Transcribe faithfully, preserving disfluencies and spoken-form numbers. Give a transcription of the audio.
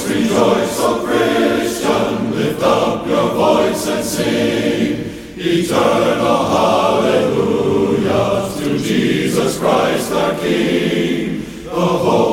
rejoice, O Christian, lift up your voice and sing eternal hallelujahs to Jesus Christ our King. The